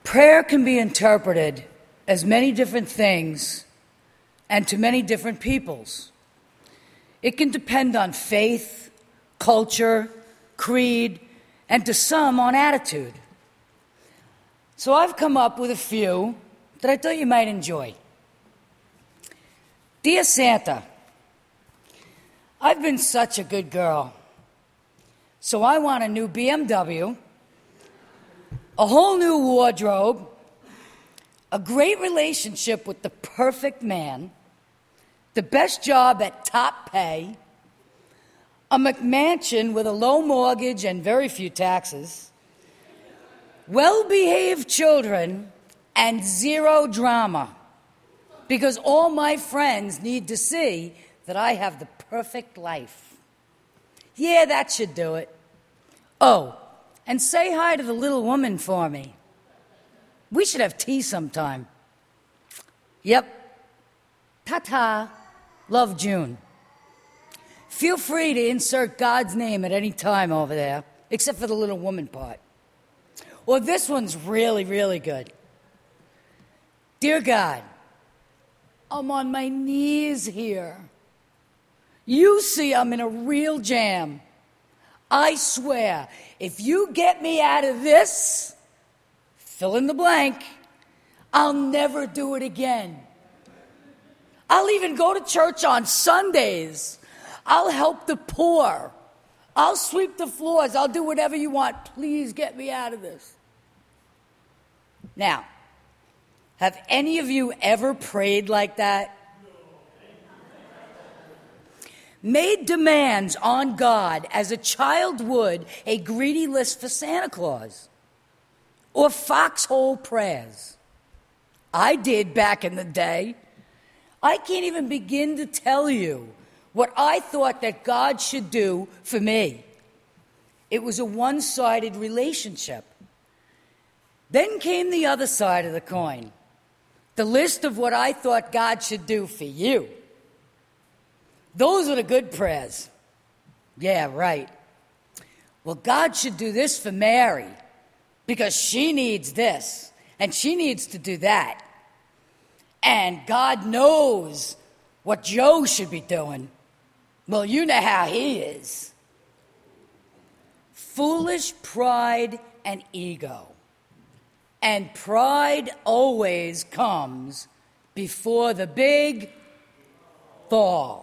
Prayer can be interpreted as many different things and to many different peoples. It can depend on faith, culture, creed, and to some on attitude. So I've come up with a few that I thought you might enjoy. Dear Santa, I've been such a good girl, so I want a new BMW, a whole new wardrobe, a great relationship with the perfect man, the best job at top pay, a McMansion with a low mortgage and very few taxes, well-behaved children, and zero drama, because all my friends need to see that I have the perfect life. Yeah, that should do it. Oh, and say hi to the little woman for me. We should have tea sometime. Yep. Ta-ta. Love, June. Feel free to insert God's name at any time over there, except for the little woman part. Well, this one's really, really good. Dear God, I'm on my knees here. You see I'm in a real jam. I swear, if you get me out of this, fill in the blank, I'll never do it again. I'll even go to church on Sundays. I'll help the poor. I'll sweep the floors. I'll do whatever you want. Please get me out of this. Now, have any of you ever prayed like that? Made demands on God as a child would a greedy list for Santa Claus, or foxhole prayers. I did back in the day. I can't even begin to tell you what I thought that God should do for me. It was a one-sided relationship. Then came the other side of the coin, the list of what I thought God should do for you. Those are the good prayers. Yeah, right. Well, God should do this for Mary because she needs this and she needs to do that. And God knows what Joe should be doing. Well, you know how he is. Foolish pride and ego. And pride always comes before the big fall.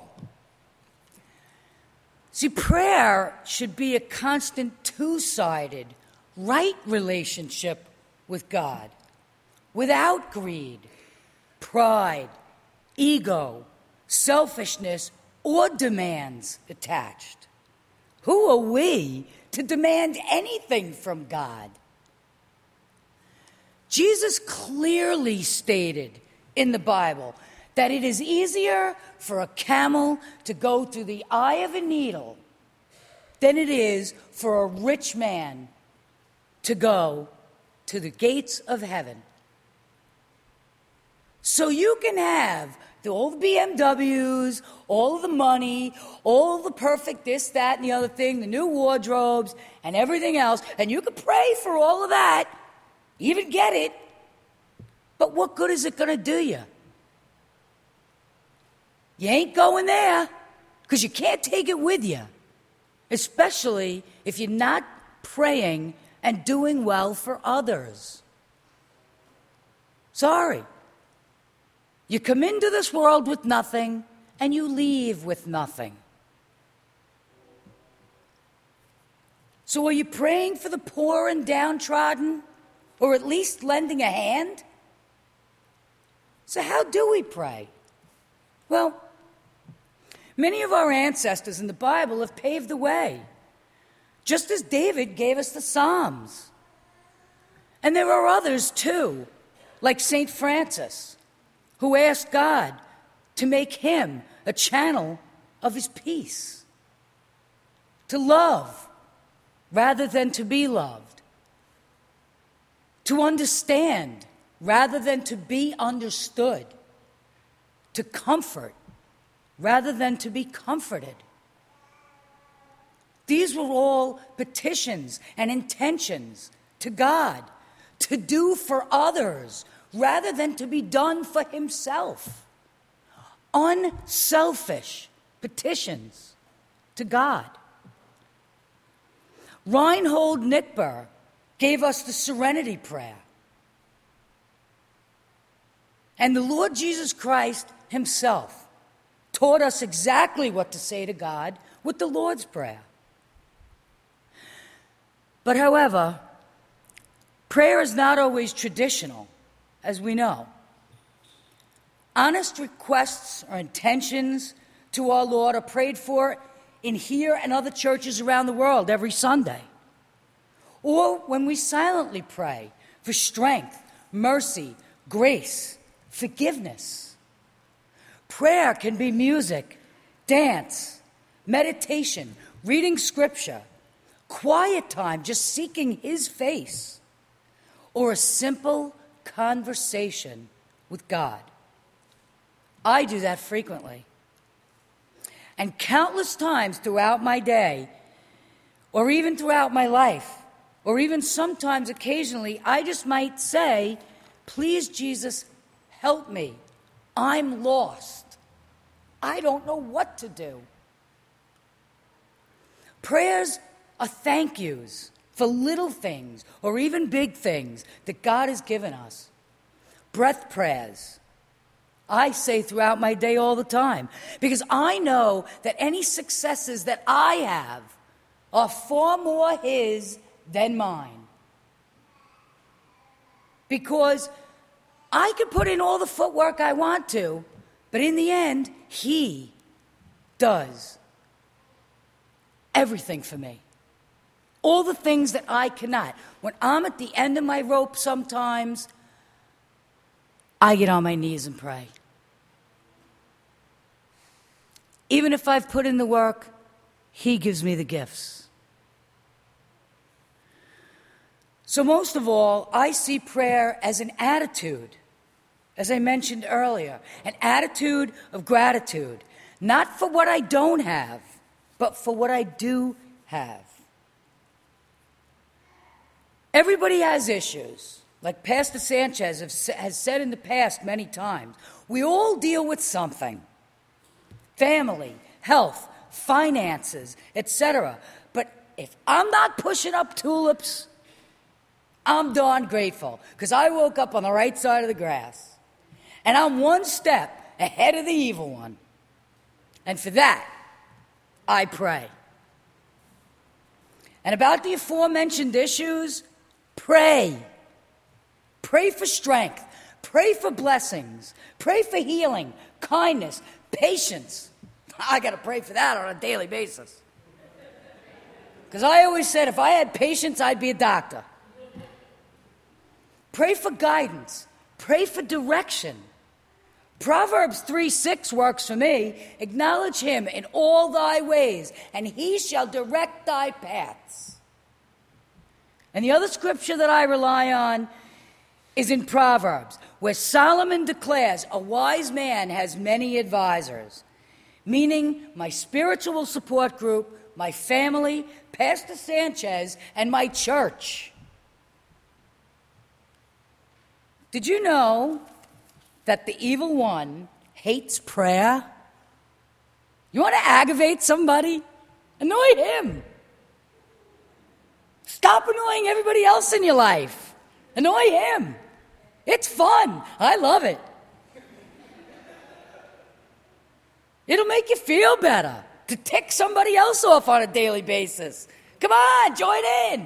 See, prayer should be a constant two-sided, right relationship with God, without greed, pride, ego, selfishness, or demands attached. Who are we to demand anything from God? Jesus clearly stated in the Bible that it is easier for a camel to go through the eye of a needle than it is for a rich man to go to the gates of heaven. So you can have all the BMWs, all of the money, all the perfect this, that, and the other thing, the new wardrobes, and everything else, and you can pray for all of that, even get it, but what good is it going to do you? You ain't going there because you can't take it with you, especially if you're not praying and doing well for others. Sorry. You come into this world with nothing and you leave with nothing. So are you praying for the poor and downtrodden, or at least lending a hand? So how do we pray? Well, many of our ancestors in the Bible have paved the way, just as David gave us the Psalms. And there are others too, like St. Francis, who asked God to make him a channel of his peace, to love rather than to be loved, to understand rather than to be understood, to comfort rather than to be comforted. These were all petitions and intentions to God to do for others rather than to be done for himself. Unselfish petitions to God. Reinhold Nickber gave us the Serenity Prayer. And the Lord Jesus Christ himself taught us exactly what to say to God with the Lord's Prayer. But however, prayer is not always traditional, as we know. Honest requests or intentions to our Lord are prayed for in here and other churches around the world every Sunday. Or when we silently pray for strength, mercy, grace, forgiveness. Prayer can be music, dance, meditation, reading scripture, quiet time just seeking his face, or a simple conversation with God. I do that frequently. And countless times throughout my day, or even throughout my life, or even sometimes occasionally, I just might say, please, Jesus, help me. I'm lost. I don't know what to do. Prayers are thank yous for little things or even big things that God has given us. Breath prayers. I say throughout my day all the time because I know that any successes that I have are far more his than mine. Because I can put in all the footwork I want to, but in the end, he does everything for me. All the things that I cannot. When I'm at the end of my rope sometimes, I get on my knees and pray. Even if I've put in the work, he gives me the gifts. So most of all, I see prayer as an attitude, as I mentioned earlier, an attitude of gratitude, not for what I don't have, but for what I do have. Everybody has issues. Like Pastor Sanchez has said in the past many times, we all deal with something. Family, health, finances, etc. But if I'm not pushing up tulips, I'm darn grateful because I woke up on the right side of the grass. And I'm one step ahead of the evil one. And for that, I pray. And about the aforementioned issues, pray. Pray for strength. Pray for blessings. Pray for healing, kindness, patience. I got to pray for that on a daily basis. Because I always said if I had patience, I'd be a doctor. Pray for guidance. Pray for direction. Proverbs 3:6 works for me. Acknowledge him in all thy ways, and he shall direct thy paths. And the other scripture that I rely on is in Proverbs, where Solomon declares a wise man has many advisors, meaning my spiritual support group, my family, Pastor Sanchez, and my church. Did you know that the evil one hates prayer? You want to aggravate somebody? Annoy him. Stop annoying everybody else in your life. Annoy him. It's fun. I love it. It'll make you feel better to tick somebody else off on a daily basis. Come on, join in.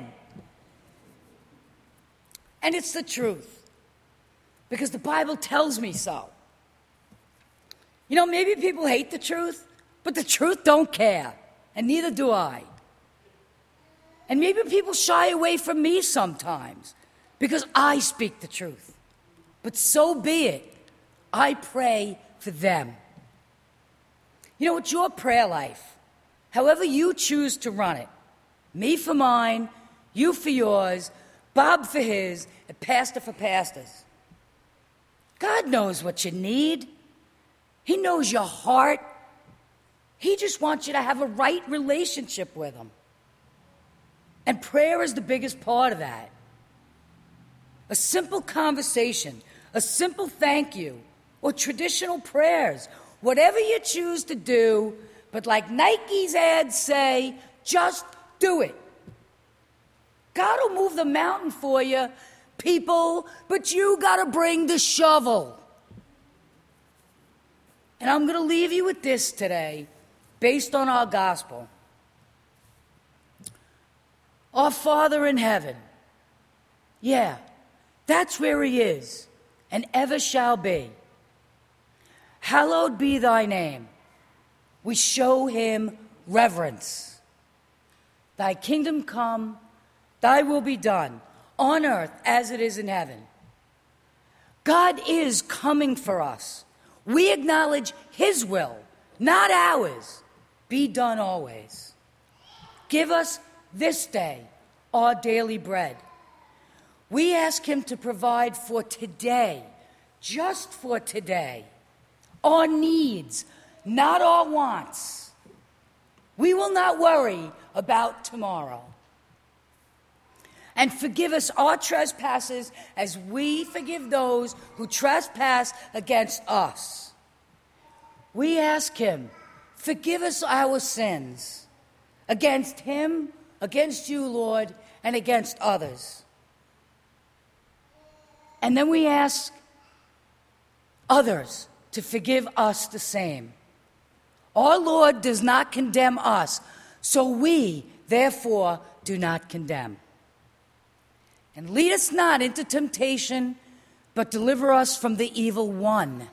And it's the truth. Because the Bible tells me so. You know, maybe people hate the truth, but the truth don't care, and neither do I. And maybe people shy away from me sometimes because I speak the truth. But so be it. I pray for them. You know, it's your prayer life. However you choose to run it. Me for mine, you for yours, Bob for his, and Pastor for Pastor's. God knows what you need. He knows your heart. He just wants you to have a right relationship with him. And prayer is the biggest part of that. a simple conversation, a simple thank you, or traditional prayers, whatever you choose to do, but like Nike's ads say, just do it. God will move the mountain for you, people, but you got to bring the shovel. And I'm going to leave you with this today, based on our gospel. Our Father in heaven, yeah, that's where he is, and ever shall be. Hallowed be thy name. We show him reverence. Thy kingdom come, thy will be done, on earth as it is in heaven. God is coming for us. We acknowledge his will, not ours. Be done always. Give us this day our daily bread. We ask him to provide for today, just for today, our needs, not our wants. We will not worry about tomorrow. And forgive us our trespasses as we forgive those who trespass against us. We ask him, forgive us our sins against him, against you, Lord, and against others. And then we ask others to forgive us the same. Our Lord does not condemn us, so we, therefore, do not condemn. And lead us not into temptation, but deliver us from the evil one.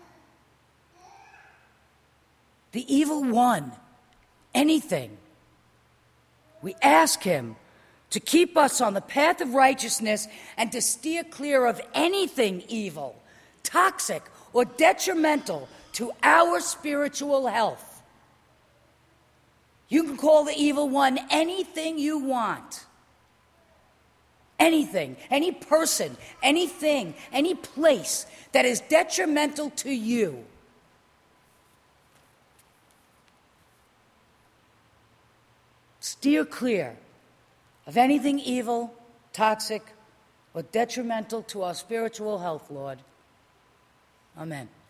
The evil one, anything. We ask him to keep us on the path of righteousness and to steer clear of anything evil, toxic, or detrimental to our spiritual health. You can call the evil one anything you want. Anything, any person, anything, any place that is detrimental to you. Steer clear of anything evil, toxic, or detrimental to our spiritual health, Lord. Amen.